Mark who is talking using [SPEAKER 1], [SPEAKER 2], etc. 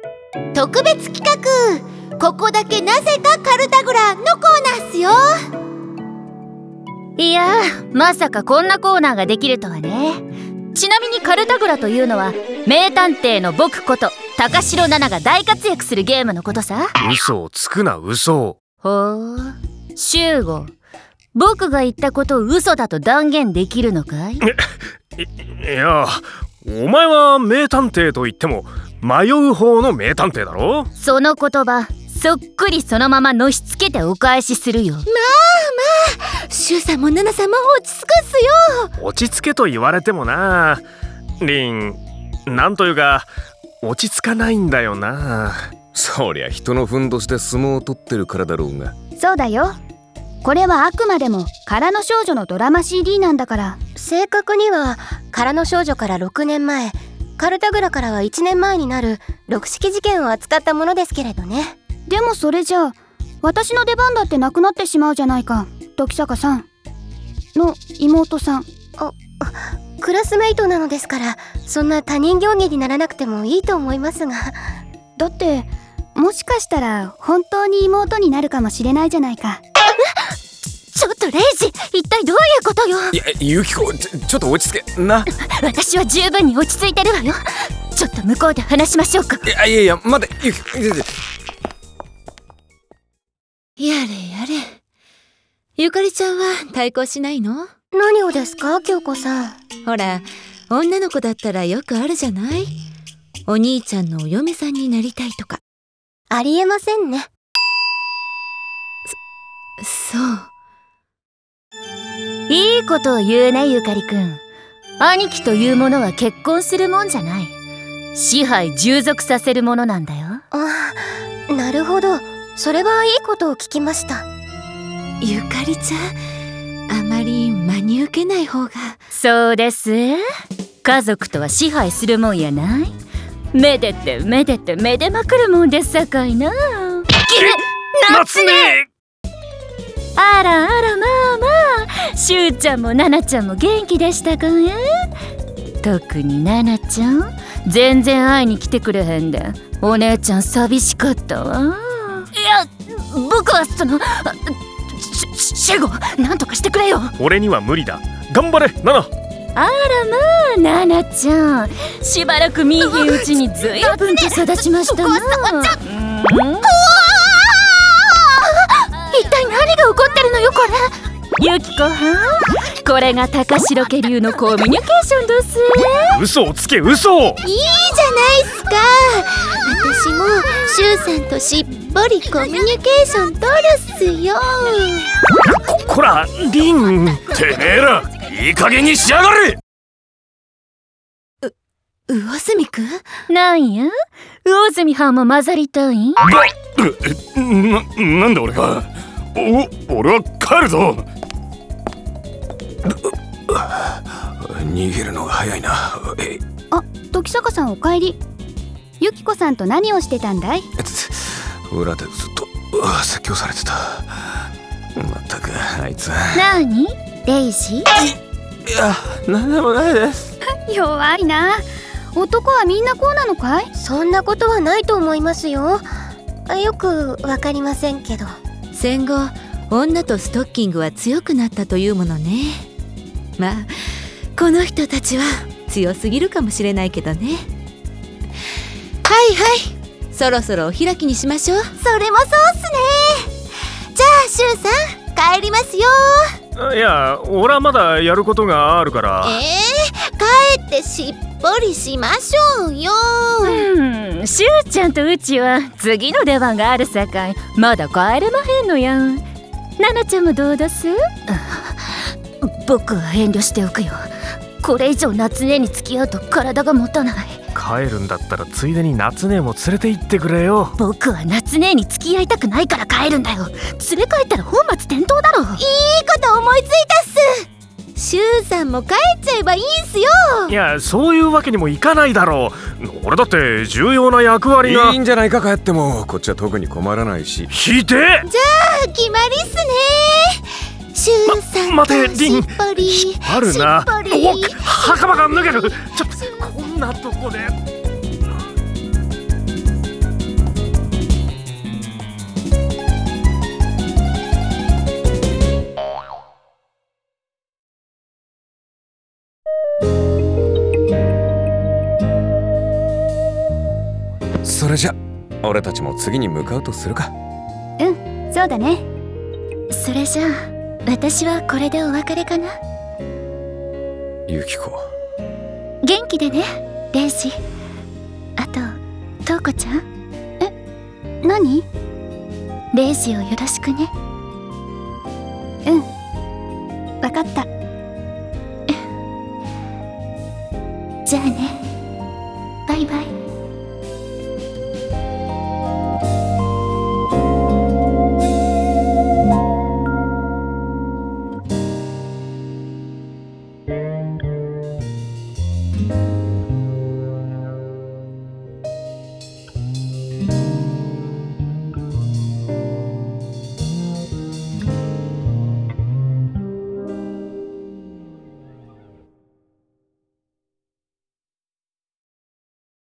[SPEAKER 1] 特別企画、ここだけなぜかカルタグラのコーナーっすよ。
[SPEAKER 2] いやー、まさかこんなコーナーができるとはね。ちなみにカルタグラというのは名探偵の僕こと高城奈々が大活躍するゲームのことさ。
[SPEAKER 3] 嘘をつくな、嘘。
[SPEAKER 2] ほう、シュウゴ、僕が言ったことを嘘だと断言できるのかい？
[SPEAKER 3] いや、お前は名探偵と言っても迷う方の名探偵だろ。
[SPEAKER 2] その言葉そっくりそのままのしつけてお返しするよ。
[SPEAKER 1] まあシュウさんもナナさんも落ち着くっすよ。
[SPEAKER 3] 落ち着けと言われてもな、リン、なんというか落ち着かないんだよな。
[SPEAKER 4] そりゃ人のふんどしで相撲を取ってるからだろうが。
[SPEAKER 5] そうだよ、これはあくまでも空の少女のドラマ CD なんだから。
[SPEAKER 1] 正確には空の少女から6年前、カルタグラからは1年前になる六式事件を扱ったものですけれどね。
[SPEAKER 5] でもそれじゃあ私の出番だってなくなってしまうじゃないか。時坂さんの妹さん。
[SPEAKER 1] クラスメイトなのですから、そんな他人行儀にならなくてもいいと思いますが。
[SPEAKER 5] だってもしかしたら本当に妹になるかもしれないじゃないか。
[SPEAKER 2] ちょっとレイジ、一体どういうことよ。
[SPEAKER 4] いや、ユキコ、ちょっと落ち着けな。
[SPEAKER 2] 私は十分に落ち着いてるわよ。ちょっと向こうで話しましょうか。
[SPEAKER 4] いや待て、ユキコ。
[SPEAKER 6] やれやれ、ゆかりちゃんは対抗しないの？
[SPEAKER 1] 何をですか、京子さん。
[SPEAKER 6] ほら、女の子だったらよくあるじゃない？お兄ちゃんのお嫁さんになりたいとか。
[SPEAKER 1] ありえませんね。
[SPEAKER 6] そう。
[SPEAKER 2] いいことを言うね、ゆかりくん。兄貴というものは結婚するもんじゃない。支配従属させるものなんだよ。
[SPEAKER 1] あ、なるほど。それはいいことを聞きました。
[SPEAKER 6] ゆかりちゃん、あまり真に受けない方が。
[SPEAKER 2] そうです。家族とは支配するもんやない。めでてめでてめでまくるもんですさかいな。
[SPEAKER 3] 夏ね。
[SPEAKER 2] あらあら、まあまあ、しゅうちゃんもななちゃんも元気でしたかね。特にななちゃん全然会いに来てくれへんで、お姉ちゃん寂しかったわ。いや、僕はそのシュゴ、なんとかしてくれよ。
[SPEAKER 3] 俺には無理だ。頑張れ、ナナ。
[SPEAKER 2] あらまあ、ななちゃんしばらく見えへんうちにずいぶんと育ちましたな。一体何が起こってるのよこれ。ゆきこはん、これが高城家流のコミュニケーションです。
[SPEAKER 3] 嘘をつけ、嘘。
[SPEAKER 1] いいじゃないっすか。私もシュウさんとしっぽりコミュニケーション取るっすよ。
[SPEAKER 3] こら、リン、てめえらいい加減にしやがれ。
[SPEAKER 6] 魚住くん？
[SPEAKER 2] なんや、魚住はんも混ざりたいん？
[SPEAKER 3] なんで俺が。俺は帰るぞ。
[SPEAKER 4] 逃げるのが早いな。
[SPEAKER 5] あ、時坂さんお帰り。ゆきこさんと何をしてたんだい？
[SPEAKER 4] 裏でずっと説教されてた。まったくあいつ。
[SPEAKER 2] なにレイジ？
[SPEAKER 4] いや、なんでもないです。
[SPEAKER 5] 弱いな。男はみんなこうなのかい？
[SPEAKER 1] そんなことはないと思いますよ。よくわかりませんけど。
[SPEAKER 6] 戦後、女とストッキングは強くなったというものね。まあ、この人たちは強すぎるかもしれないけどね。はいはい、そろそろお開きにしましょう。
[SPEAKER 1] それもそうっすね。じゃあシュウさん帰りますよ。
[SPEAKER 3] いや、俺はまだやることがあるから。
[SPEAKER 1] 帰ってしっぽりしましょうよ。
[SPEAKER 2] しゅうちゃんとうちは次の出番があるさかい、まだ帰れまへんのやん。ななちゃんもどうだす？僕は遠慮しておくよ。これ以上夏姉に付き合うと体が持たない。
[SPEAKER 3] 帰るんだったらついでに夏姉も連れて行ってくれよ。
[SPEAKER 2] 僕は夏姉に付き合いたくないから帰るんだよ。連れ帰ったら本末転倒だろ。
[SPEAKER 1] いいこと思いついたっす。シュウさんも帰っちゃえばいいんすよ。
[SPEAKER 3] いや、そういうわけにもいかないだろう。俺だって重要な役割が。
[SPEAKER 4] いいんじゃないか、帰っても。こっちは特に困らないし。
[SPEAKER 3] ひでえ。
[SPEAKER 1] じゃあ決まりっすね。シュウさん
[SPEAKER 3] 待て、リン。
[SPEAKER 1] しっぽり
[SPEAKER 3] あるな。
[SPEAKER 1] しっぽり
[SPEAKER 3] 袴が脱げる。ちょっとこんなとこで。
[SPEAKER 4] それじゃ俺たちも次に向かうとするか。
[SPEAKER 5] そうだね。
[SPEAKER 2] それじゃあ私はこれでお別れかな。
[SPEAKER 4] ユキコ。
[SPEAKER 2] 元気でねレイジ。あとトウコちゃん、
[SPEAKER 5] 何？
[SPEAKER 2] レイジをよろしくね。
[SPEAKER 5] わかった。
[SPEAKER 2] じゃあね、バイバイ。